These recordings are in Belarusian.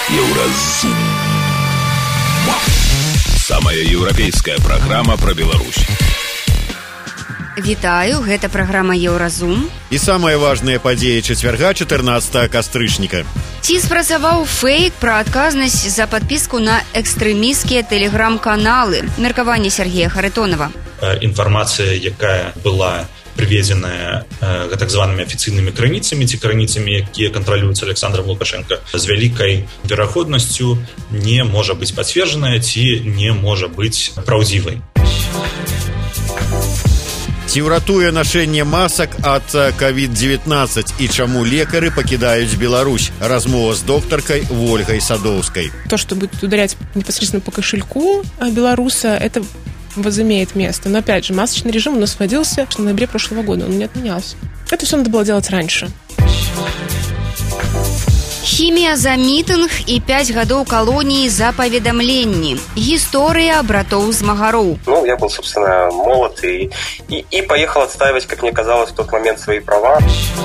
Еўразум. Самая еўрапейская праграма пра Беларусь. Вітаю, гэта праграма Еўразум. І самыя важныя падзеі чацвярга 14 кастрычніка. Ці спрацаваў фейк пра адказнасць за падпіску на экстрэмісцкія тэлеграм-каналы? Меркаванне Сергея Харитонова. Інфармацыя, якая была приведзеная так званымі афіцыйнымі крыніцамі ці крыніцамі, якія кантралююцца Александром Лукашенко, з вялікай верагоднасцю не можа быць пацверджаная ці не можа быць праўдзівай. Ці ўратуе нашэнне масак ад COVID-19 і чаму лекары пакідаюць Беларусь? Размова з доктаркай Ольгой Садоўскай. То, что будет ударять непосредственно по кошельку белоруса, это возымеет место. Но опять же, масочный режим у нас вводился в ноябре прошлого года, он не отменялся. Это все надо было делать раньше. Хімія за мітынг і 5 гадоў калоніі за паведамленні. Гісторыя братоў-змагароў. Я был, собственно, молод и поехал отстаивать, как мне казалось, в тот момент свои права.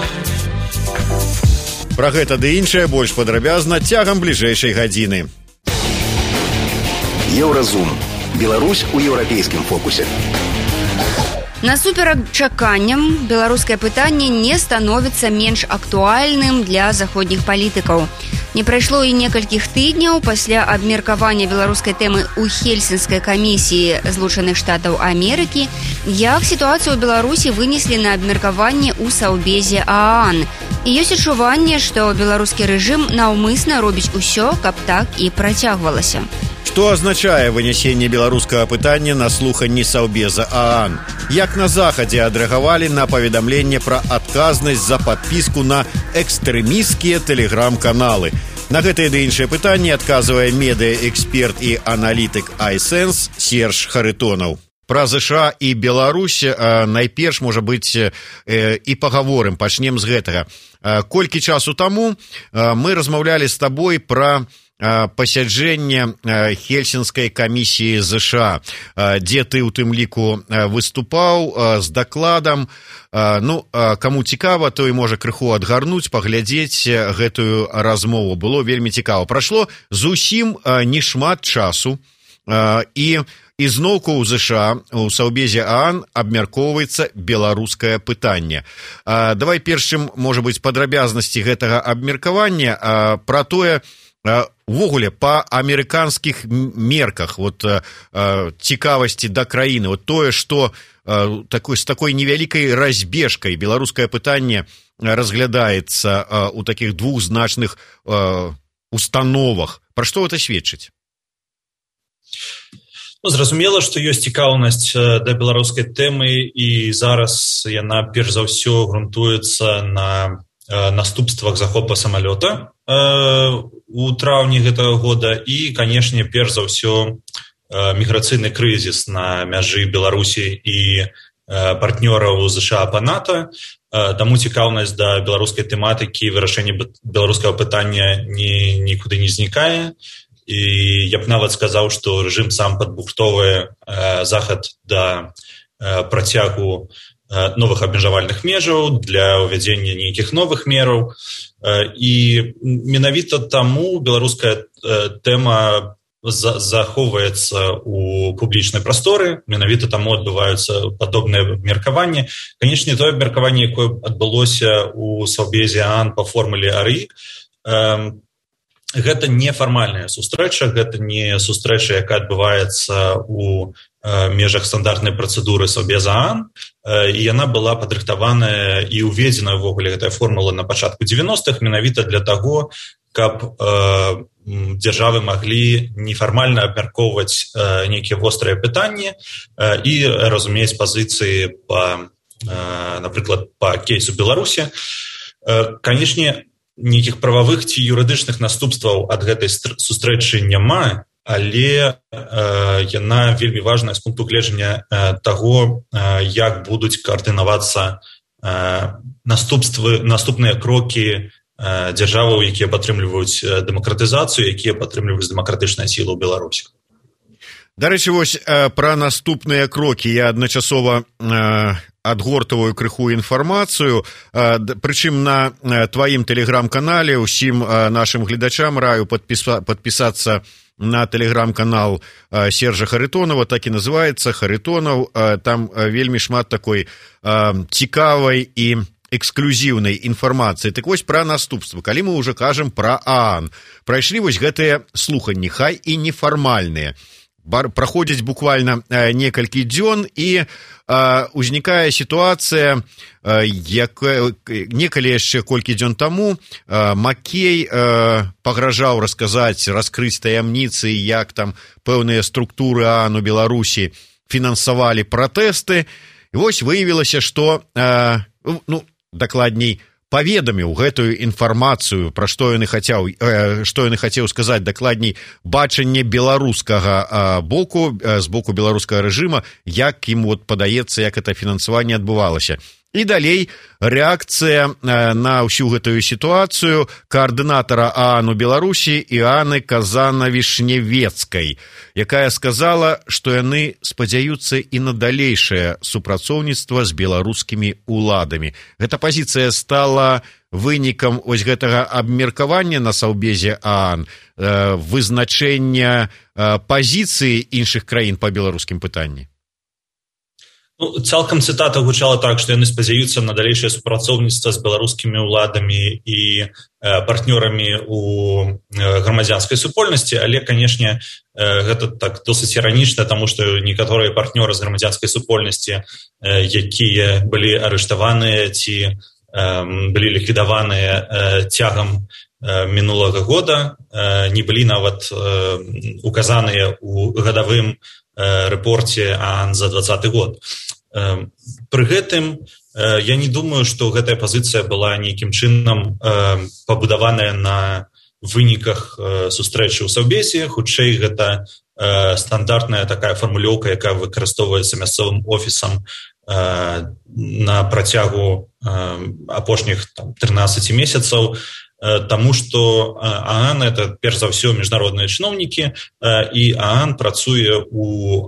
Пра гэта ды іншае больш падрабязна цягам бліжэйшай гадзіны. Еўразум. Беларусь у еўрапейскім фокусе. Насуперак чаканням, беларускае пытанне не становіцца менш актуальным для заходніх палітыкаў. Не прайшло і некалькіх тыдняў пасля абмеркавання беларускай тэмы ў Хельсінскай камісіі Злучаных Штатаў Амерыкі, як сітуацыю ў Беларусі вынеслі на абмеркаванне ў Саўбезе ААН. І ёсць адчуванне, што беларускі рэжым наўмысна робіць усё, каб так і працягвалася. Што азначае вынясенне беларускага пытання на слуханні Саўбеза ААН? Як на Захадзе адрэагавалі на паведамленне пра адказнасць за падпіску на экстрэмісцкія тэлеграм-каналы? На гэтае ды іншае пытанне адказвае медыаэксперт і аналітык iSense Серж Харитонов. Пра ЗША і Беларусь найперш, можа быць, і пагаворым. Пачнем з гэтага. Колькі часу таму мы размаўлялі з табой пра пасяджэнне Хельсінскай камісіі ЗША, дзе ты ў тым ліку выступаў з дакладам. Каму цікава, той можа крыху адгарнуць, паглядзець гэтую размову. Было вельмі цікава. Прайшло зусім нешмат часу, і ізноўку ў ЗША, у Саўбезе ААН абмяркоўваецца беларускае пытанне. Давай першым, можа быць, падрабязнасці гэтага абмеркавання пра тое, увогуле, па амерыканскіх мерках, цікавасці да краіны, тое, што з такой невялікай разбежкай беларускае пытанне разглядаецца ў такіх двухзначных установах. Пра што гэта сведчыць? Зразумела, што ёсць цікаўнасць да беларускай тэмы, і зараз яна перш за ўсё грунтуецца на наступствах захопа самалёта у траўні гэтага года і, канешне, перш за ўсё міграцыйны крызіс на мяжы Беларусі і партнёраў ЗША па НАТО. Таму цікаўнасць да беларускай тэматыкі, вырашэння беларускага пытання нікуды не знікае. І я б нават сказаў, што рэжым сам падбухтоўвае захад да працягу новых абмежавальных межаў, для ўвядзення нейкіх новых мераў. І менавіта таму беларуская тэма захоўваецца ў публічнай прасторы, менавіта таму адбываюцца падобныя абмеркаванні. Канечне, тое абмеркаванне, якое адбылося ў Саўбезе ААН па формуле АРИ, гэта не фармальная сустрэча, гэта не сустрэча, якая адбываецца ў межах стандартнай працэдуры Саўбеза ААН, і яна была падрыхтаваная і ўведзена ўвогуле гэтая формула на пачатку 90-х менавіта для таго, каб дзяржавы маглі нефармальна абмяркоўваць нейкія вострыя пытанні і разумець пазіцыі, напрыклад, па кейсу Беларусі. Канешне, нейкіх прававых ці юрыдычных наступстваў ад гэтай сустрэчы няма, але яна вельмі важная з пункту гледжання таго, як будуць каардынавацца наступныя крокі дзяржаваў, якія падтрымліваюць дэмакратызацыю, якія падтрымліваюць дэмакратычныя сілы ў Беларусі. Дарэчы, вось пра наступныя крокі я адначасова адгортаваю крыху інфармацыю, прычым на тваім тэлеграм-канале ўсім нашым гледачам раю падпісацца на тэлеграм-канал Сержа Харитонова, так і называецца Харитонов. Там вельмі шмат такой цікавай і эксклюзіўнай інфармацыі. Так вось пра наступства. Калі мы ўжо кажам пра ААН, прайшлі вось гэтыя слуханні, хай і нефармальныя. Праходзіць буквально некалькі дзён, і узнікае сітуацыя, некалі яшчэ колькі дзён таму Маккей пагражаў расказаць, раскрыць таямніцы, як там пэўныя структуры ААН у Беларусі фінансавалі пратэсты. І вось выявілася, што, дакладней, паведаміў гэтую інфармацыю, пра што ён і хацеў сказаць, дакладней, бачанне беларускага боку, з боку беларускага рэжыма, як ім падаецца, як это фінансаванне адбывалася. І далей рэакцыя на ўсю гэтую сітуацыю каардынатара ААН у Беларусі Іаны Казана-Вішневецкай, якая сказала, што яны спадзяюцца і на далейшае супрацоўніцтва з беларускімі уладамі. Гэта пазіцыя стала вынікам вось гэтага абмеркавання на саўбезе ААН, вызначэння пазіцыі іншых краін па беларускім пытанні. Цалкам цытата гучала так, што яны спадзяюцца на далейшае супрацоўніцтва з беларускімі ўладамі і партнёрамі у грамадзянскай супольнасці, але, канешне, гэта так досыць іранічна, таму што некаторыя партнёры з грамадзянскай супольнасці, якія былі арыштаваныя ці былі ліквідаваныя цягам мінулага года, не былі нават указаныя ў гадавым рэпорце ААН за 2020 год. Пры гэтым я не думаю, што гэтая пазіцыя была нейкім чынам пабудаваная на выніках сустрэчы ў саўбезе. Хутчэй, гэта стандартная такая фармулёўка, якая выкарыстоўваецца мясцовым офісам на працягу апошніх 13 месяцаў, таму што ААН – это, перш за ўсё, міжнародныя чыноўнікі, і ААН працуе у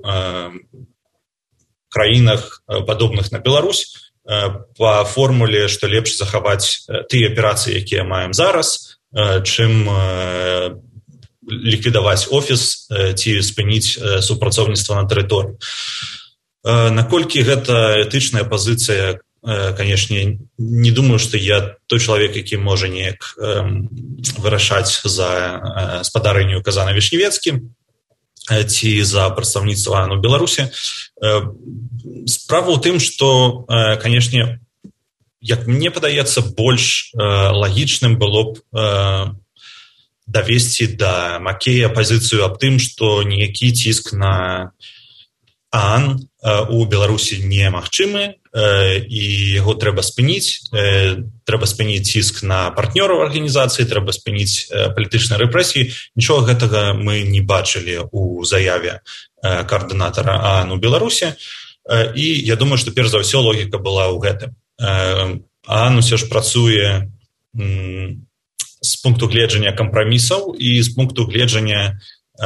краінах, падобных на Беларусь, па формуле, што лепш захаваць тыя аперацыі, якія маем зараз, чым ліквідаваць офіс ці спыніць супрацоўніцтва на тэрыторыі. Наколькі гэта этычная пазіцыя, канешне, не думаю, што я той чалавек, які можа неяк вырашаць за спадарэнню Казана-Вішневецкім ці за прадстаўніцтва ААН у Беларусі. Справа ў тым, што, канешне, як мне падаецца, больш лагічным было б давесці да Маккея пазіцыю аб тым, што ніякі ціск на ААН у Беларусі немагчымы, і яго трэба спыніць. Трэба спыніць ціск на партнёраў арганізацыі, трэба спыніць палітычныя рэпрэсіі. Нічога гэтага мы не бачылі ў заяве каардынатара ААН у Беларусі. І я думаю, што перш за ўсё логіка была ў гэтым. ААН усё ж працуе з пункту гледжання кампрамісаў і з пункту гледжання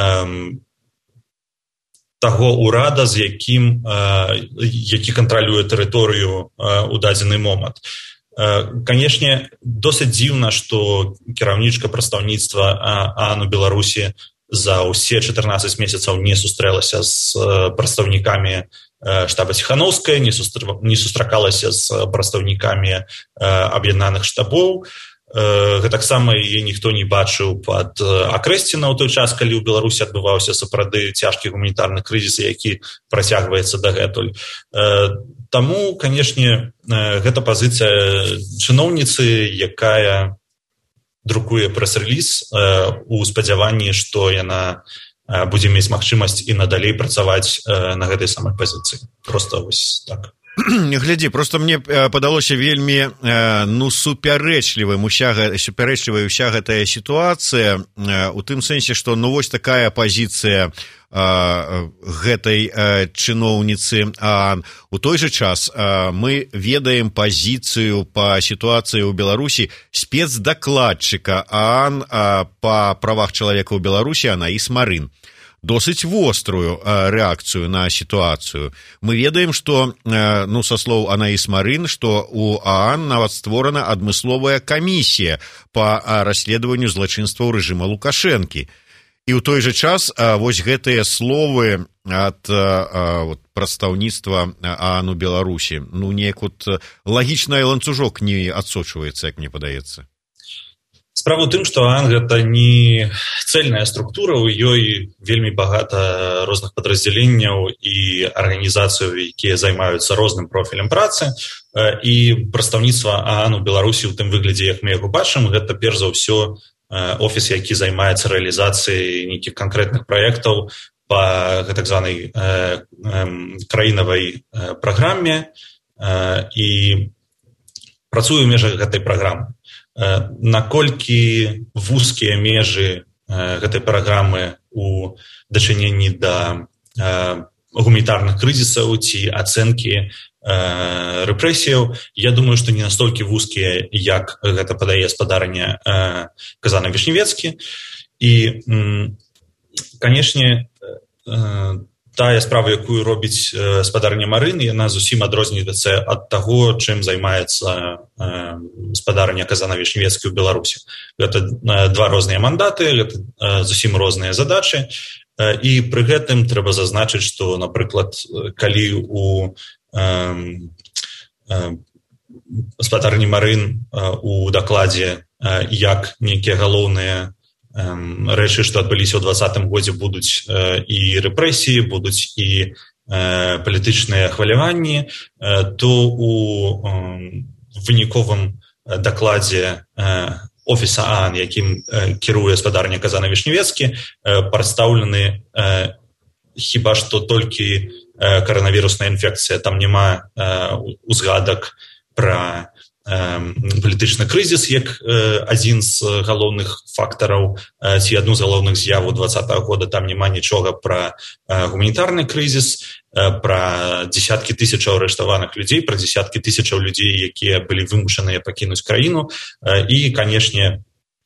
таго ўрада, з якім, які кантралюе тэрыторыю ў дадзены момант. Канешне, досыць дзіўна, што кіраўнічка прадстаўніцтва ААН у Беларусі за ўсе 14 месяцаў не сустрэлася з прадстаўнікамі штаба Ціханаўскай, не сустракалася з прадстаўнікамі аб'яднаных штабоў. Гэтаксама яе ніхто не бачыў пад Акрэсціна ў той час, калі ў Беларусі адбываўся сапраўды цяжкі гуманітарны крызіс, які працягваецца дагэтуль. Таму, канешне, гэта пазіцыя чыноўніцы, якая друкуе прэс-рэліз у спадзяванні, што яна будзе мець магчымасць і надалей працаваць на гэтай самай пазіцыі. Проста вось так. Глядзі, просто мне падалося вельмі супярэчлівай уся гэтая сітуацыя, у тым сэнсе, што вось такая пазіцыя гэтай чыноўніцы ААН. У той жа час мы ведаем пазіцыю па сітуацыі ў Беларусі спецдакладчыка ААН па правах чалавека ў Беларусі Анаіс Марын. досыць вострую рэакцыю на сітуацыю. Мы ведаем, што, са слоў Анаіс Марын, што у ААН нават створана адмысловая камісія па расследаванню злачынстваў рэжыма Лукашэнкі. І ў той жа час вось гэтыя словы ад прадстаўніцтва ААН у Беларусі, неяк лагічны ланцужок не адсочваецца, як мне падаецца. Справа ў тым, што ААН гэта не цэльная структура, у ёй вельмі багата розных падраздзяленняў і арганізацыяў, якія займаюцца розным профілем працы, і прадстаўніцтва ААН у Беларусі ў тым выглядзе, як мы яго бачым, гэта перш за ўсё офіс, які займаецца рэалізацыяй нейкіх канкрэтных праектаў па так званай краінавай праграме і працуе ў межах гэтай праграмы. Наколькі вузкія межы гэтай праграмы у дачыненні да гуманітарных крызісаў ці ацэнкі рэпрэсіяў, я думаю, што не настолькі вузкія, як гэта падае спадарня Казана Вішневецкі. І, канешне, тая справа, якую робіць спадарня Марын, яна зусім адрозніваецца ад таго, чым займаецца спадарня Казана Вішневецкі ў Беларусі. Гэта два розныя мандаты, гэта зусім розныя задачы, і пры гэтым трэба зазначыць, што, напрыклад, калі у спадарні Марын у дакладзе, як нейкія галоўныя рэчы, што адбыліся ў 2020 годзе, будуць і рэпрэсіі, будуць і палітычныя хваляванні, то у выніковым дакладзе офіса ААН, якім кіруе спадарня Казана Вішневецкі, прадстаўлены хіба што толькі каранавірусная інфекцыя. Там няма узгадак пра палітычны крызіс як адзін з галоўных фактараў ці адну з галоўных з'яў 2020 года. Там няма нічога пра гуманітарны крызіс, пра дзесяткі тысячаў арыштаваных людзей, пра дзесяткі тысячаў людзей, якія былі вымушаныя пакінуць краіну. І, канешне,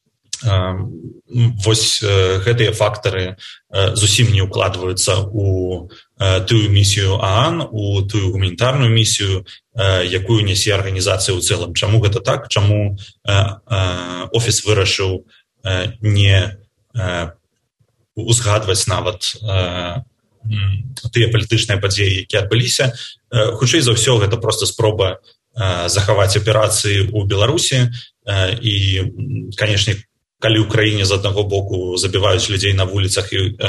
вось гэтыя фактары зусім не ўкладваюцца у тую місію ААН, у тую гуманітарную місію, якую нясе арганізацыя ў цэлым. Чаму гэта так? Чаму офіс вырашыў не узгадваць нават тыя палітычныя падзеі, якія адбыліся? Хутчэй за ўсё, гэта проста спроба захаваць аперацыі ў Беларусі. І, канешне, калі ў краіне з аднаго боку забіваюць людзей на вуліцах,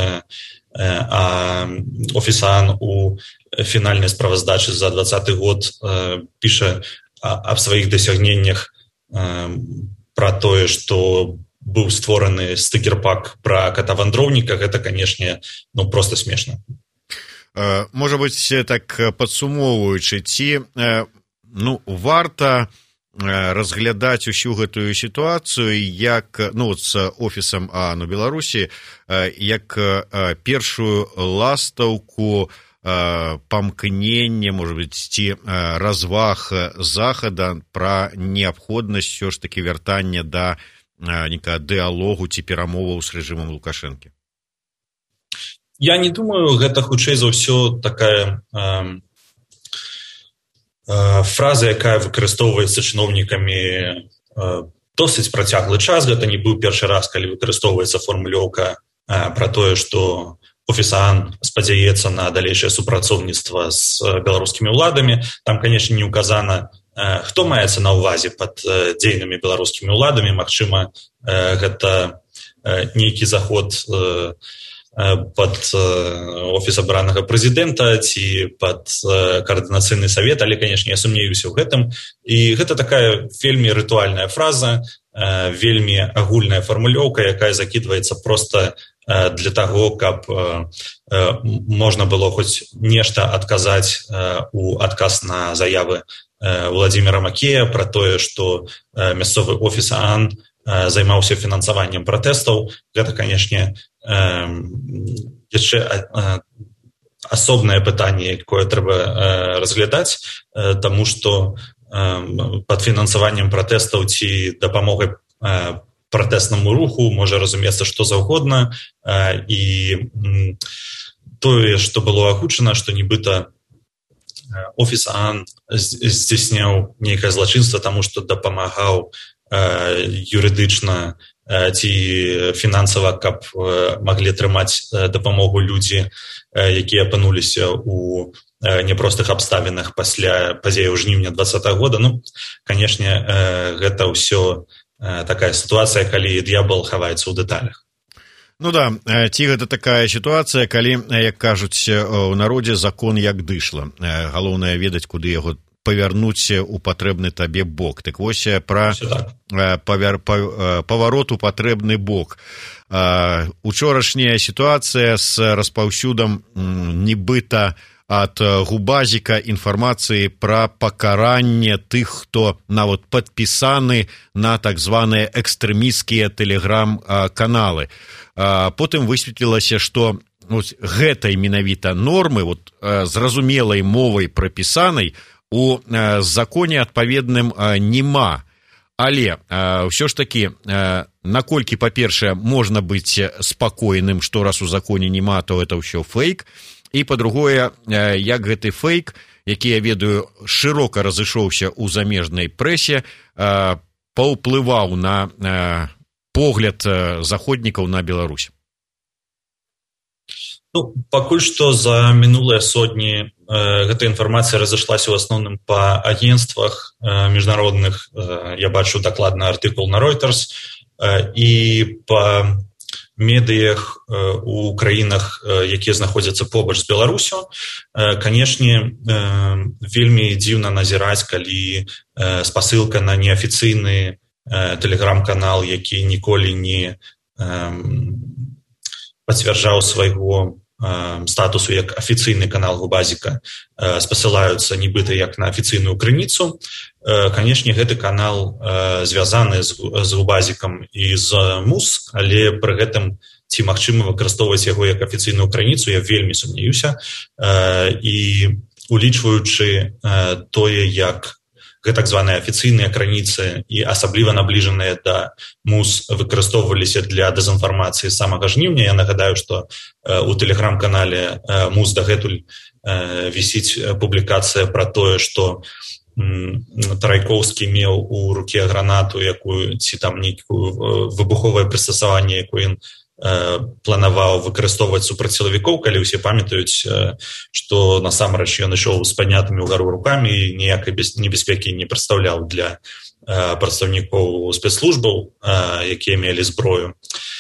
а офіс ААН у фінальнай справаздачы за 2020 год піша аб сваіх дасягненнях пра тое, што быў створаны стыкер-пак пра кота-вандроўніка, гэта, канешне, проста смешна. Можа быць, так падсумоўваючы, ці варта разглядаць усю гэтую сітуацыю як з офісам ААН у Беларусі як першую ластаўку памкнення, можа быць, ці разваг Захада пра неабходнасць ўсё ж такі вяртання да нейкага дыалогу ці перамоваў з рэжымам Лукашэнкі? Я не думаю, гэта хутчэй за ўсё такая фраза, якая выкарыстоўваецца чыноўнікамі досыць працяглы час. Гэта не быў першы раз, калі выкарыстоўваецца формулёўка пра тое, што офіс ААН спадзяецца на далейшае супрацоўніцтва з беларускімі ўладамі. Там, канешне, не указана, хто маецца на ўвазе пад дзейнымі беларускімі ўладамі. Магчыма, гэта нейкі заход пад офіс абранага прэзідэнта ці пад каардынацыйны савет, але, канешне, я сумнеюся ў гэтым. І гэта такая вельмі рытуальная фраза, вельмі агульная фармулёўка, якая закідваецца проста для таго, каб можна было хоць нешта адказаць у адказ на заявы Владзіміра Макея пра тое, што мясцовы офіс ААН займаўся фінансаваннем пратэстаў. Гэта, канешне, яшчэ асобнае пытанне, якое трэба разглядаць, таму што пад фінансаваннем пратэстаў ці дапамогай пратэснаму руху, можа разумецца што заўгодна, і тое, што было агучана, што нібыта офіс ААН здзяйсняў нейкае злачынства, таму што дапамагаў юрыдычна ці фінансава, каб маглі атрымаць дапамогу людзі, якія апынуліся ў непростых абставінах пасля падзеяў жніўня 2020 года. Канешне, гэта ўсё такая сітуацыя, калі д'ябал хаваецца ў дэталях. Ці гэта такая сітуацыя, калі, як кажуць у народзе, закон як дышла. Галоўнае ведаць, куды яго павярнуць у патрэбны табе бок. Так вось пра паварот у патрэбны бок. Учорашняя сітуацыя з распаўсюдам нібыта ад Губазіка інфармацыі пра пакаранне тых, хто нават падпісаны на так званыя экстрэмісцкія тэлеграм-каналы. Потым высветлілася, што гэтай менавіта нормы, зразумелай мовай прапісанай, у законе адпаведным нема. Але ўсё ж такі, наколькі, па-першае, можна быць спакойным, што раз у законе нема, то это ўсё фейк, і па-другое, як гэты фейк, які, я ведаю, шырока разышоўся ў замежнай прэсе, паўплываў на погляд заходнікаў на Беларусь. Пакуль што за мінулыя сотні гэта інфармацыя разышлася ў асноўным па агенцтвах міжнародных. Я бачу дакладны артыкул на Reuters, і па медыях у краінах, якія знаходзяцца побач з Беларусю. Канешне, вельмі дзіўна назіраць, калі спасылка на неафіцыйны тэлеграм-канал, які ніколі не пацвярджаў свайго статусу як афіцыйны канал Губазіка, спасылаюцца нібыта як на афіцыйную крыніцу. Канешне, гэты канал звязаны з Губазікам і з МУС, але пры гэтым ці магчыма выкарыстоўваць яго як афіцыйную крыніцу, я вельмі сумнеюся. І улічваючы тое, як так званыя афіцыйныя крыніцы і асабліва набліжаныя да МУС выкарыстоўваліся для дэзінфармацыі з самага жніўня. Я нагадаю, што у тэлеграм-канале МУС дагэтуль вісіць публікацыя пра тое, што Тарайкоўскі меў у руке гранату, якую ці там нейкую выбуховае прыстасаванне, якое ён планаваў выкарыстоўваць супраць сілавікоў, калі ўсе памятаюць, што насамрэч ён ішоў з паднятымі ўгару рукамі і ніякай небяспекі не прадстаўляў для прадстаўнікоў спецслужбаў, якія мелі зброю.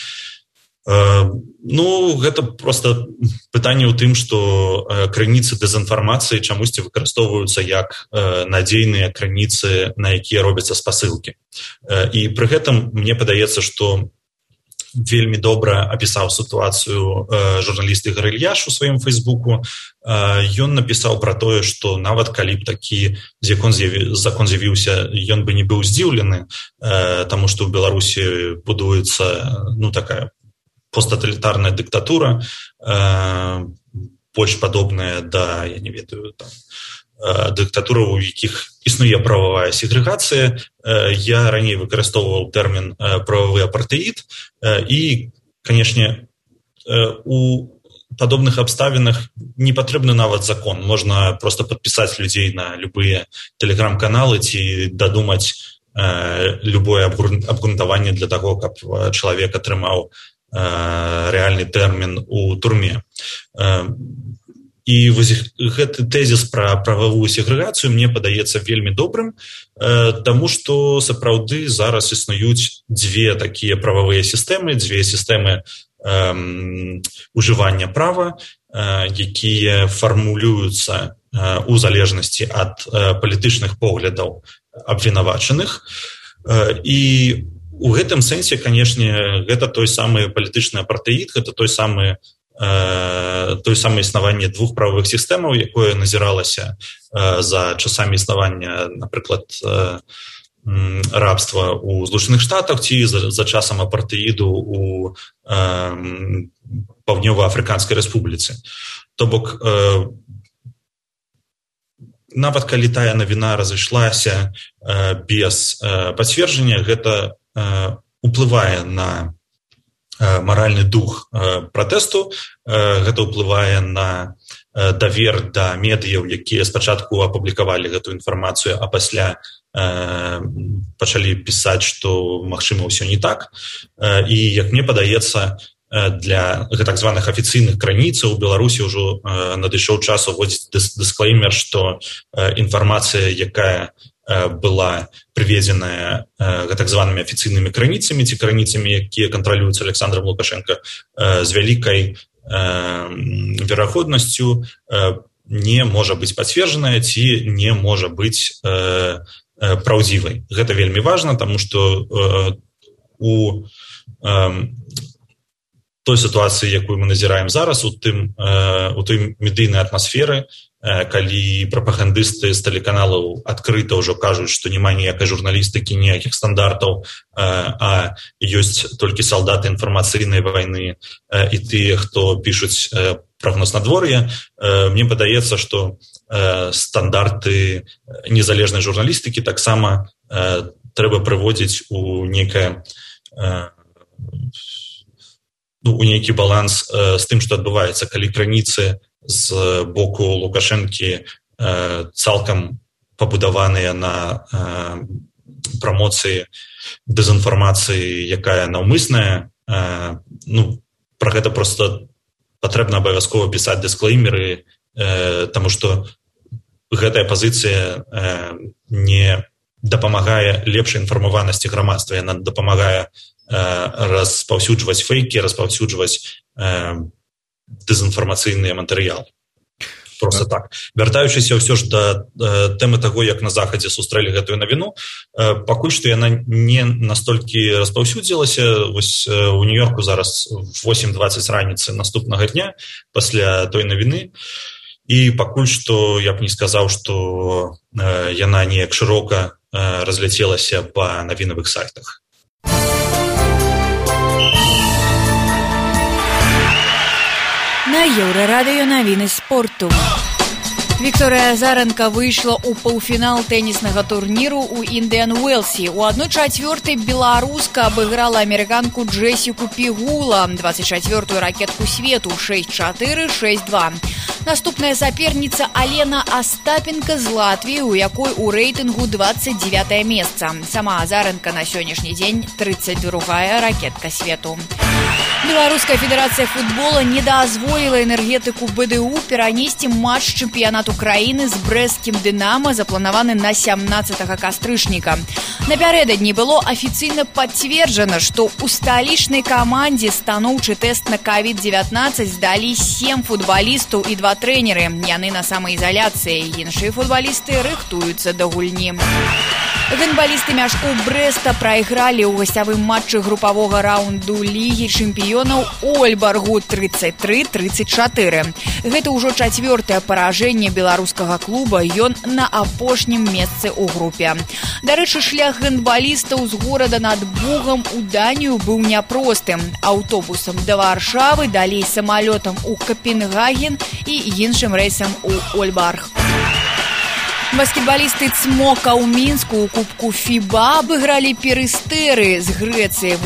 Гэта проста пытанне ў тым, што крыніцы дэзінфармацыі чамусьці выкарыстоўваюцца як надзейныя крыніцы, на якія робяцца спасылкі. І пры гэтым мне падаецца, што вельмі добра апісаў сітуацыю журналіст Ігор Ільяш у сваім фейсбуку. Ён напісаў пра тое, што нават калі б такі закон з'явіўся, ён бы не быў здзіўлены, таму што ў Беларусі будуецца такая посттоталітарная дыктатура, больш падобная да, я не ведаю, дыктатуры, у якіх існуе прававая сегрэгацыя. Я раней выкарыстоўваў тэрмін прававы апартэід, і, канешне, у падобных абставінах не патрэбны нават закон. Можна проста падпісаць людзей на любыя тэлеграм-каналы ці дадумаць любое абгрунтаванне для таго, каб чалавек атрымаў рэальны тэрмін у турме. І гэты тэзіс пра прававую сегрэгацыю мне падаецца вельмі добрым, таму што сапраўды зараз існуюць дзве такія прававыя сістэмы, дзве сістэмы ужывання права, якія фармулююцца у залежнасці ад палітычных поглядаў абвінавачаных. І у гэтым сэнсе, канешне, гэта той самы палітычны апартэід, гэта той самае існаванне двух правовых сістэмаў, якое назіралася за часамі існавання, напрыклад, рабства ў Злучаных Штатах ці за часам апартэіду ў Паўднёва-Афрыканскай Рэспубліцы. То бок, нават калі тая навіна разышлася без пацверджання, гэта уплывае на маральны дух пратэсту, гэта ўплывае на давер да медыяў, якія спачатку апублікавалі гэту інфармацыю, а пасля пачалі пісаць, што магчыма ўсё не так. І як мне падаецца, для так званых афіцыйных крыніцаў у Беларусі ўжо надышоў час уводзіць дысклеймер, што інфармацыя, якая была прыведзеная так званымі афіцыйнымі крыніцамі ці крыніцамі, якія кантралююцца Александром Лукашенко, з вялікай верагоднасцю не можа быць пацверджаная ці не можа быць праўдзівай. Гэта вельмі важна, таму што у той сітуацыі, якую мы назіраем зараз, у той медыйнай атмасферы, калі прапагандысты з тэлеканалаў адкрыта ўжо кажуць, што няма ніякай журналістыкі, ніякіх стандартаў, а ёсць толькі салдаты інфармацыйнай вайны і тыя, хто пішуць прагноз надвор'я, мне падаецца, што стандарты незалежнай журналістыкі таксама трэба прыводзіць у нейкае у нейкі баланс з тым, што адбываецца, калі крыніцы з боку Лукашэнкі цалкам пабудаваныя на прамоцыі дэзінфармацыі, якая наўмысная, пра гэта проста патрэбна абавязкова пісаць дысклеймеры, таму што гэтая пазіцыя не дапамагае лепшай інфармаванасці грамадства, яна дапамагае распаўсюджваць фейкі, распаўсюджваць дэзінфармацыйныя матэрыялы. Просто так. Вяртаючыся ўсё ж да тэмы таго, як на Захадзе сустрэлі гэтую навіну, пакуль што яна не настолькі распаўсюдзілася. Вось у Нью-Йорку зараз 8:20 раніцы наступнага дня пасля той навіны, і пакуль што я б не сказаў, што яна неяк шырока разляцелася па навінавых сайтах. На Еўрарадыё навіны спорту. Вікторыя Азаранка выйшла ў паўфінал тэніснага турніру ў Індыан Уэлсі. У 1/4 беларуска абыграла амерыканку Джесіку Пігула, 24-ю ракетку свету, 6-4, 6-2. Наступная саперніца Алена Астапенка з Латвіі, у якой у рэйтынгу 29 месца. Сама Азаранка на сённяшні дзень 32-я ракетка свету. Беларуская федэрацыя футбола не дазволіла энергетыку БДУ перанесці матч чэмпіянату краіны з брэсцкім «Дынама», запланаваны на 17 кастрычніка. Напярэдадні было афіцыйна пацверджана, што ў сталічнай камандзе станоўчы тэст на COVID-19 здалі 7 футбалістаў і 2 трэнеры. Яны на самаізаляцыі. Іншыя футбалісты рыхтуюцца да гульні. Гандбалісты мяшкоў Брэста прайгралі ў гасцявым матчы групавога раунду Лігі чэмпіёнаў Ольбаргу 33-34. Гэта ўжо 4-е паражэнне беларускага клуба, ён на апошнім месцы ў групе. Дарэчы, шлях гандбалістаў з горада над Бугам у Данію быў няпростым. Аўтобусам да Варшавы, далей самалётам у Капенгаген і іншым рэйсам у Ольбарг. Баскетбалісты «Цмока» ў Мінску ў кубку ФІБА абыгралі «Перыстэры» з Грэцыі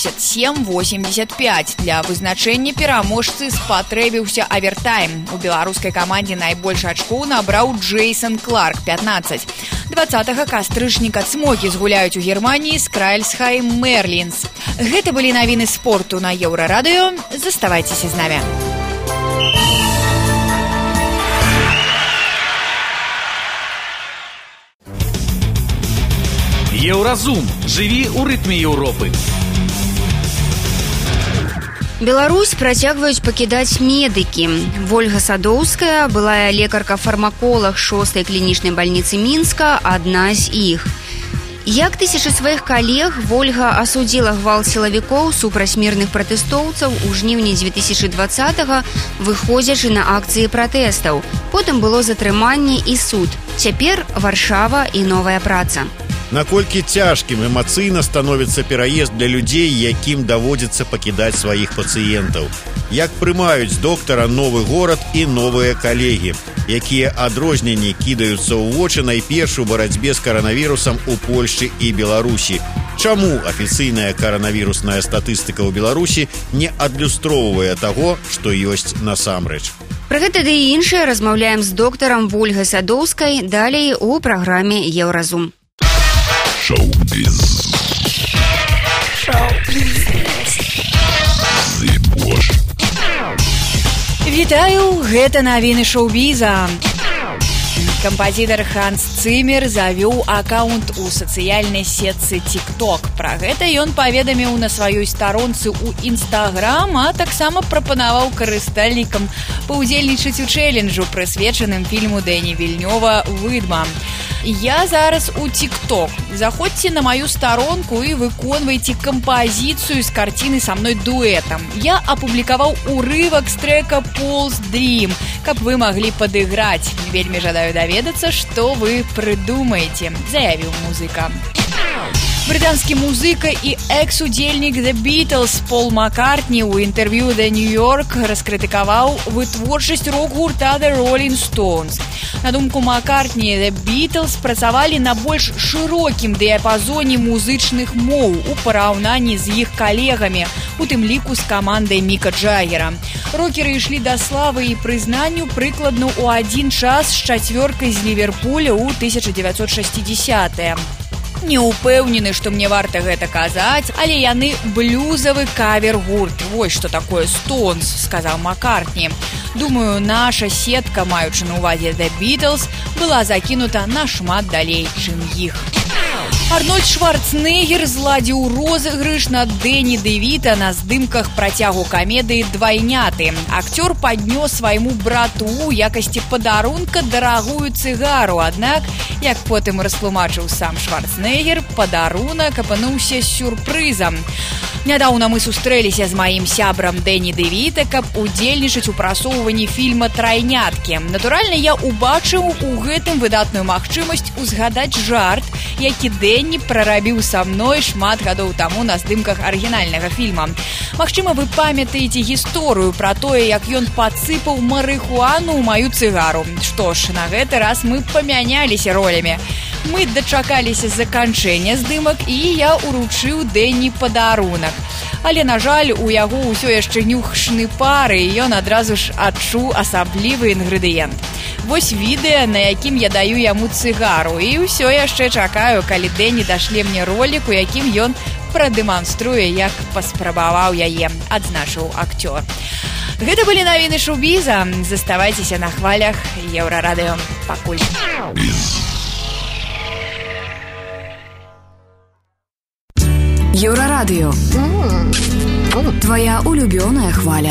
87-85. Для вызначэння пераможцы спатрэбіўся авертайм. У беларускай камандзе найбольш ачкоў набраў Джейсон Кларк, 15. 20 кастрычніка «Цмокі» згуляюць у Германіі з Кральсхайм Мерлінс. Гэта былі навіны спорту на Еўрарадыё. Заставайцеся з намі. Еўразум. Жыві ў рытме Еўропы. Беларусь працягваюць пакідаць медыкі. Вольга Садоўская, былая лекарка-фармаколаг 6-й клінічнай бальніцы Мінска, адна з іх. Як тысячы сваіх калег, Вольга асудзіла гвалт сілавікоў супраць мірных пратэстоўцаў у жніўні 2020-го, выходзячы на акцыі пратэстаў. Потым было затрыманне і суд. Цяпер Варшава і новая праца. Наколькі цяжкім эмацыйна становіцца пераезд для людзей, якім даводзіцца пакідаць сваіх пацыентаў. Як прымаюць доктара новы горад і новыя калегі, якія адрозненні кідаюцца ў вочы найперш у барацьбе з каранавірусам у Польшчы і Беларусі. Чаму афіцыйная каранавірусная статыстыка ў Беларусі не адлюстроўвае таго, што ёсць насамрэч? Пра гэта ды і іншае размаўляем з доктарам Вольгай Садоўскай далей у праграме Еўразум. Шоу-біз. Вітаю, гэта навіны шоу-біза. Кампазітар Ханс Цымер завёў акаунт у сацыяльнай сетцы TikTok. Пра гэта ён паведаміў на сваёй старонцы ў Instagram, а таксама прапанаваў карыстальнікам паўдзельнічаць у чэлленджу, прысвечаным фільму Дэні Вільнёва «Выдма». Я зараз у TikTok. Заходзьце на маю старонку і выконвайце кампазіцыю з карціны са мной дуэтам. Я апублікаваў урывак з трэка «Paul's Dream», каб вы маглі падыграць. Вельмі жадаю даведацца, што вы прыдумаеце, заявіў музыка. Брытанскі музыка і экс-удзельнік The Beatles Пол Маккартні ў інтэрв'ю The New York раскрытыкаваў вытворчасць рок-гурта The Rolling Stones. На думку Маккартні, The Beatles працавалі на больш шырокім дыяпазоне музычных моў у параўнанні з іх калегамі, у тым ліку з камандай Міка Джаггера. Рокеры ішлі да славы і прызнанню прыкладна ў адзін час з чацвёркай з Ліверпуля ў 1960-е. Не ўпэўнены, што мне варта гэта казаць, але яны блюзавы кавер-гурт. Вось што такое Stones, сказаў Маккартні. Думаю, наша сетка, маючы на ўвазе The Beatles, была закінута нашмат далей, чым іх. Арнольд Шварценеггер зладзіў розыгрыш на Дэні Дэвіта на здымках працягу камедыі «Двайняты». Акцёр паднёс свайму брату ў якасці падарунка дарагую цыгару, аднак, як потым растлумачыў сам Шварценеггер, падарунак апынуўся сюрпрызам. Нядаўна мы сустрэліся з маім сябрам Дэні Дэвіта, каб удзельнічаць у прасоўванні фільма «Трайняткі». Натуральна, я убачыў у гэтым выдатную магчымасць узгадаць жарт, які Дэні прарабіў са мной шмат гадоў таму на здымках арыгінальнага фільма. Магчыма, вы памятаеце гісторыю пра тое, як ён пацыпаў марыхуану ў маю цыгару. Што ж, на гэты раз мы памяняліся ролямі. Мы дачакаліся заканчэння здымак, і я уручыў Дэні падарунак. Але, на жаль, у яго ўсё яшчэ нюх шныпары, і ён адразу ж адчуў асаблівы інгрэдыент. Вось відэа, на якім я даю яму цыгару, і ўсё яшчэ чакаю, калі Дэні дашле мне ролік, у якім ён прадэманструе, як паспрабаваў яе, адзначыў акцёр. Гэта былі навіны шоу-біза. Заставайцеся на хвалях Еўрарадыё. Пакуль. Еўрарадыё. Твоя улюбёная хваля.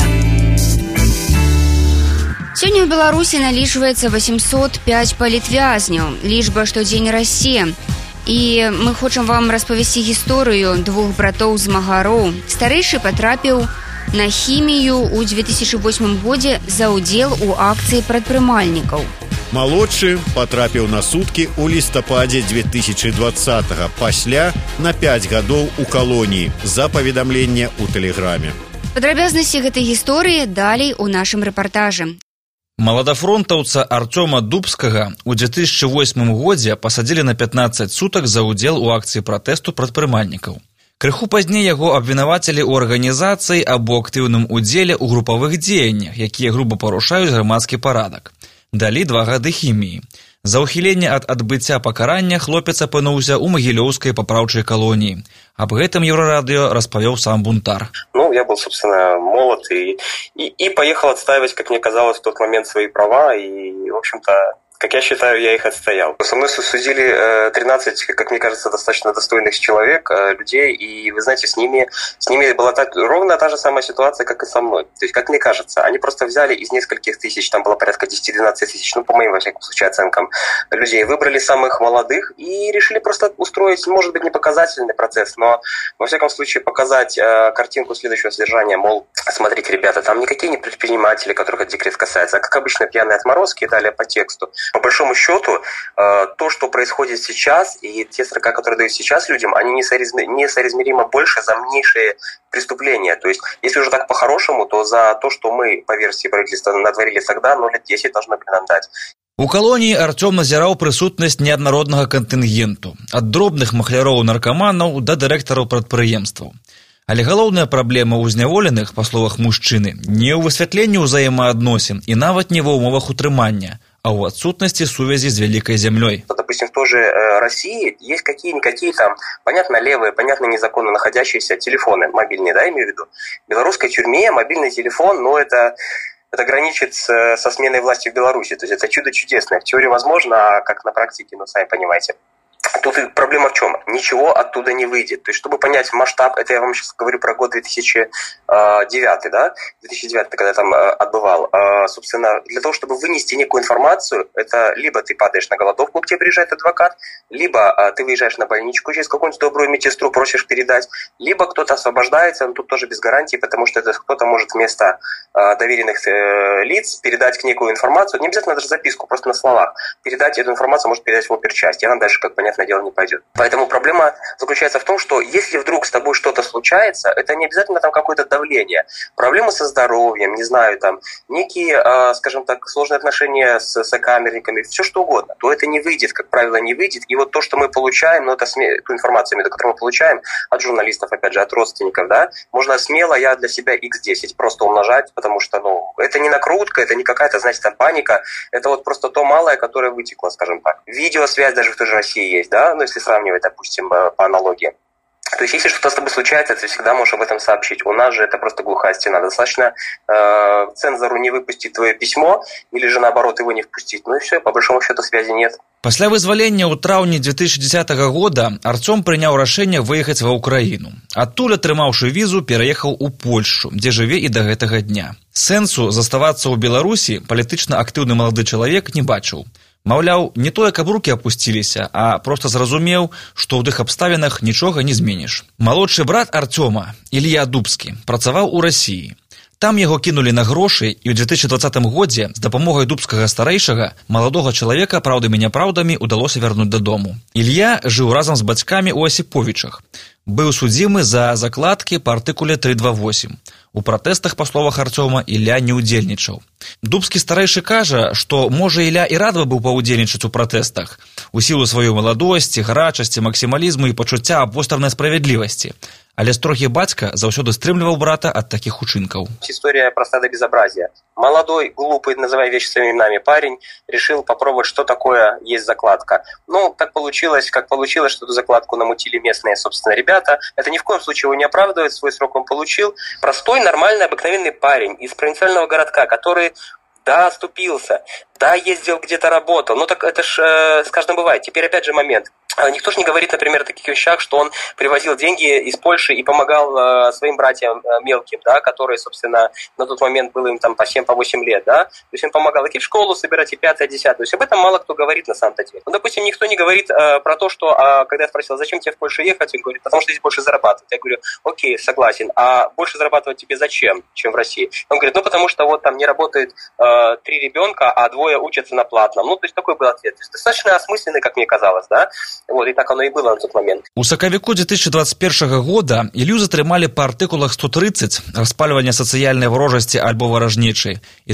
Сёння ў Беларусі налічваецца 805 палітвязняў. Лічба штодзень расце. І мы хочам вам распавесці гісторыю двух братоў-змагароў. Старэйшы патрапіў на хімію ў 2008 годзе за ўдзел у акцыі прадпрымальнікаў. Малодшы патрапіў на суткі ў лістападзе 2020-го, пасля на 5 гадоў у калоніі за паведамленне ў тэлеграме. Падрабязнасці гэтай гісторыі далей у нашым рэпартажы. Маладафронтаўца Артёма Дубскага ў 2008 годзе пасадзілі на 15 сутак за ўдзел у акцыі пратэсту прадпрымальнікаў. Крыху пазней яго абвінавацілі ў арганізацыі або актыўным удзеле ў групавых дзеяннях, якія груба парушаюць грамадскі парадак. Далі 2 гады хіміі. За ўхіленне ад адбыцця пакарання хлопец апынуўся ў магілёўскай папраўчай калоніі. Аб гэтым Еўрарадыё распавёў сам бунтар. Я был, собственно, молод и поехал отстаивать, как мне казалось, в тот момент свои права, и, в общем-то, как я считаю, я их отстоял. Со мной судили 13, как мне кажется, достаточно достойных человек, людей, и, вы знаете, с ними была ровно та же самая ситуация, как и со мной. То есть, как мне кажется, они просто взяли из нескольких тысяч, там было порядка 10-12 тысяч, по моим, во всяком случае, оценкам, людей, выбрали самых молодых и решили просто устроить, может быть, не показательный процесс, но, во всяком случае, показать картинку следующего содержания, мол, смотрите, ребята, там никакие не предприниматели, которых этот декрет касается, а, как обычно, пьяные отморозки и далее по тексту. По большому счету, то, что происходит сейчас, и те срока, которые дают сейчас людям, они несоизмеримо больше за меньшие преступления. То есть, если уже так по-хорошему, то за то, что мы, по версии правительства, натворили тогда, 0 лет 10 должны бы нам дать. У калоніі Артём назіраў прысутнасць неаднароднага кантынгенту, ад дробных махляроў-наркаманаў да дырэктараў прадпрыемстваў. Але галоўная праблема ў зняволеных, па словах мужчыны, не ў высвятленні ўзаемаадносін і нават не ва ўмовах утрымання, а ў адсутнасці сувязі з вялікай зямлёй. Допустим, в той же России есть какие-никакие там, понятно, левые, понятно, незаконно находящиеся телефоны мобильные, да, имею в виду. В белорусской тюрьме мобильный телефон, ну, это граничит со сменой власти в Беларуси. То есть это чудо чудесное. В теории возможно, а как на практике, ну, сами понимаете. Тут проблема в чем? Ничего оттуда не выйдет. То есть, чтобы понять масштаб, это я вам сейчас говорю про год 2009, да? 2009, когда я там отбывал. Собственно, для того, чтобы вынести некую информацию, это либо ты падаешь на голодовку, к тебе приезжает адвокат, либо ты выезжаешь на больничку через какую-нибудь добрую медсестру, просишь передать, либо кто-то освобождается, но тут тоже без гарантии, потому что это кто-то может вместо доверенных лиц передать некую информацию, не обязательно даже записку, просто на словах. Передать эту информацию может передать в опергчасть, и она дальше, как понятное дело, не пойдет. Поэтому проблема заключается в том, что если вдруг с тобой что-то случается, это не обязательно там какое-то давление. Проблемы со здоровьем, не знаю, там некие, скажем так, сложные отношения с сокамерниками, все что угодно, то это не выйдет, как правило, не выйдет. И вот то, что мы получаем, ну, это ту информацию, которую мы получаем от журналистов, опять же, от родственников, да, можно смело, я для себя x10 просто умножать, потому что, ну, это не накрутка, это не какая-то, знаете, там паника, это вот просто то малое, которое вытекло, скажем так. Видеосвязь даже в той же России есть, да, ну, если сравнивать, допустим, по аналогии. То есть, если что-то с тобой случается, ты всегда можешь об этом сообщить. У нас же это просто глухая стена. Достаточно цензору не выпустить твое письмо, или же наоборот его не впустить. Ну и все, по большому счету связи нет. Пасля вызвалення ў траўні 2010 года Артём прыняў рашэнне выехаць ва ўкраіну. Адтуль, атрымаўшы візу, пераехаў у Польшчу, дзе жыве і да гэтага дня. Сэнсу заставацца ў Беларусі палітычна актыўны малады чалавек не бачыў. Маўляў, не тое, каб рукі апусціліся, а проста зразумеў, што ў тых абставінах нічога не зменіш. Малодшы брат Артёма, Ілья Дубскі, працаваў у Расіі. Там яго кінулі на грошы, і ў 2020 годзе з дапамогай дубскага старэйшага маладога чалавека праўдамі-няпраўдамі удалося вярнуць дадому. Ілья жыў разам з бацькамі ў Асіповічах. Быў судзімы за закладкі па артыкуле 328. У пратэстах, па словах Артёма, Ілля не ўдзельнічаў. Дубскі старэйшы кажа, што, можа, Ілля і рад быў паўдзельнічаць у пратэстах у сілу сваёй маладосці, гарачасці, максімалізму і пачуцця абвостранай справядлівасці. Але строгі бацька заўсёды стрымліваў брата ад такіх учынкаў. История проста до безобразия. Молодой, глупый, называя вещи своими именами, парень решил попробовать, что такое есть закладка. Ну, как получилось, что эту закладку намутили местные, собственно, ребята. Это ни в коем случае его не оправдывает, свой срок он получил. Простой, нормальный, обыкновенный парень из провинциального городка, который, да, оступился, да, ездил где-то работал. Ну, так это ж с каждым бывает. Теперь опять же момент. Никто же не говорит, например, о таких вещах, что он привозил деньги из Польши и помогал своим братьям мелким, да, которые, собственно, на тот момент было им там по 7-8 лет, да, то есть он помогал и в школу собирать, и 5-10, то есть об этом мало кто говорит на самом-то деле. Ну, допустим, никто не говорит про то, что, когда я спросил, зачем тебе в Польшу ехать, он говорит, потому что здесь больше зарабатывать. Я говорю, окей, согласен, а больше зарабатывать тебе зачем, чем в России? Он говорит, ну, потому что вот там не работает 3 ребенка, а 2 учатся на платном. Ну, то есть такой был ответ. То есть достаточно осмысленный, как мне казалось, да. Вот, и так оно и было на тот момент. У сакавіку 2021 года Ілью затрымалі па артыкулах 130 распальвання сацыяльнай варожасці альбо варажнечай і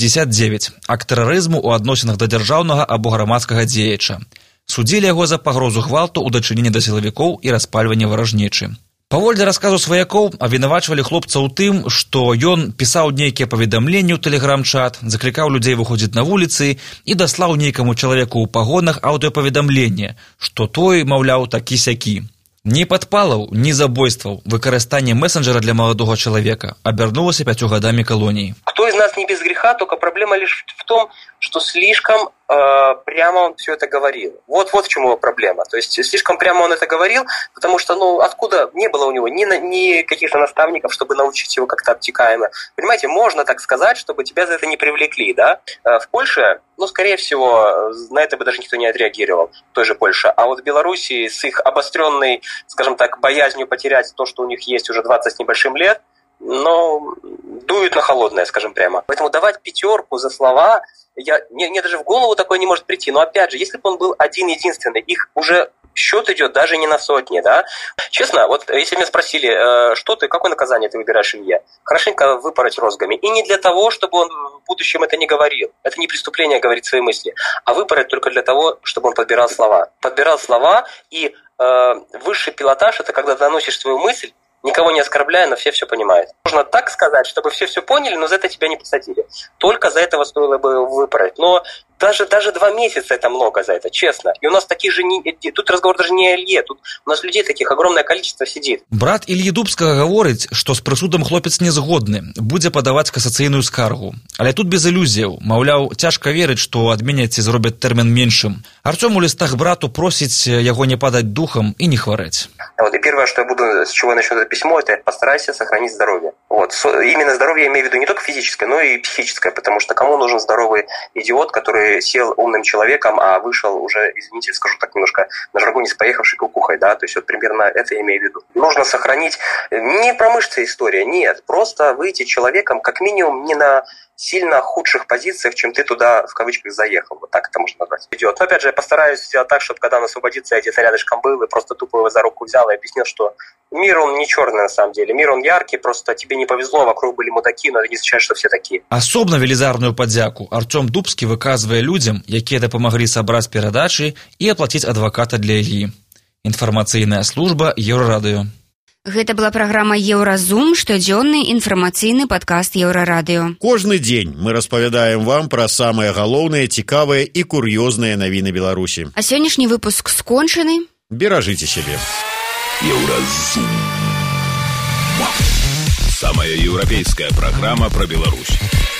359 акт тэрарызму ў адносінах да дзяржаўнага або грамадскага дзеяча. Судзілі яго за пагрозу гвалту ў дачыненні да сілавікоў і распальвання варажнечы. Паводле расказу сваякоў абвінавачвалі хлопца ў тым, што ён пісаў нейкія паведамленні ў тэлеграм-чат, заклікаў людзей выходзіць на вуліцы і даслаў нейкаму чалавеку ў пагонах аўдыёпаведамленне, што той, маўляў, такі-сякі. Ні падпалаў, ні забойстваў, выкарыстанне мессенджера для маладога чалавека абярнулася 5 гадамі калоніі. Кто из нас не без греха, только проблема лишь в том, что слишком прямо он все это говорил. Вот в чем его проблема. То есть слишком прямо он это говорил, потому что, ну, откуда не было у него ни каких-то наставников, чтобы научить его как-то обтекаемо. Понимаете, можно так сказать, чтобы тебя за это не привлекли, да? В Польше, ну, скорее всего, на это бы даже никто не отреагировал, в той же Польше. А вот в Беларуси с их обостренной, скажем так, боязнью потерять то, что у них есть уже 20 с небольшим лет, но дуют на холодное, скажем прямо. Поэтому давать 5 за слова, мне даже в голову такое не может прийти. Но опять же, если бы он был один-единственный, их уже счет идет даже не на сотни, да. Честно, вот если меня спросили, какое наказание ты выбираешь, Илья? Хорошенько выпороть розгами. И не для того, чтобы он будущем это не говорил. Это не преступление говорить свои мысли. А выпороть только для того, чтобы он подбирал слова. Подбирал слова, и высший пилотаж – это когда доносишь свою мысль, никого не оскорбляя, но все понимают. Можно так сказать, чтобы все поняли, но за это тебя не посадили. Только за этого стоило бы выпороть. Но даже 2 месяца это много за это, честно. И у нас такие же... Тут разговор даже не о Илье, тут у нас людей таких огромное количество сидит. Брат Ільі Дубскага гаворыць, што з прысудам хлопец не згодны, будзе падаваць касацыйную скаргу. Але тут без ілюзіяў. Маўляў, цяжка верыць, што адменяць ці зробяць тэрмін меншым. Артём у лістах брату просіць яго не падаць духам і не хварэць. Вот, и первое, что я буду, с чего я начну это письмо, это постарайся сохранить здоровье. Вот. Именно здоровье я имею в виду не только физическое, но и психическое, потому что кому нужен здоровый идиот, который сел умным человеком, а вышел уже, извините, скажу так немножко, на жаргоне с поехавшей кукухой, да, то есть вот примерно это я имею в виду. Нужно сохранить не про мышцы история, нет, просто выйти человеком как минимум не на сильно худших позициях, чем ты туда, в кавычках, заехал. Вот так это можно назвать. Идет. Но опять же, я постараюсь сделать так, чтобы когда он освободится, я где-то рядышком был и просто тупо его за руку взял и объяснил, что мир, он не черный на самом деле. Мир, он яркий, просто тебе не повезло, вокруг были мудаки, но это не означает, что все такие. Асобна велізарную падзяку Артём Дубскі выказвае людзям, якія дапамаглі сабраць перадачы і аплаціць адваката для Ільі. Інфармацыйная служба Еўрарадыё. Гэта была праграма «Еўразум», штодзённы інфармацыйны падкаст Еўрарадыё. Кожны дзень мы распавядаем вам пра самыя галоўныя, цікавыя і кур'ёзныя навіны Беларусі. А сённяшні выпуск скончаны. Беражыце сябе. Еўразум. Самая еўрапейская праграма пра Беларусь.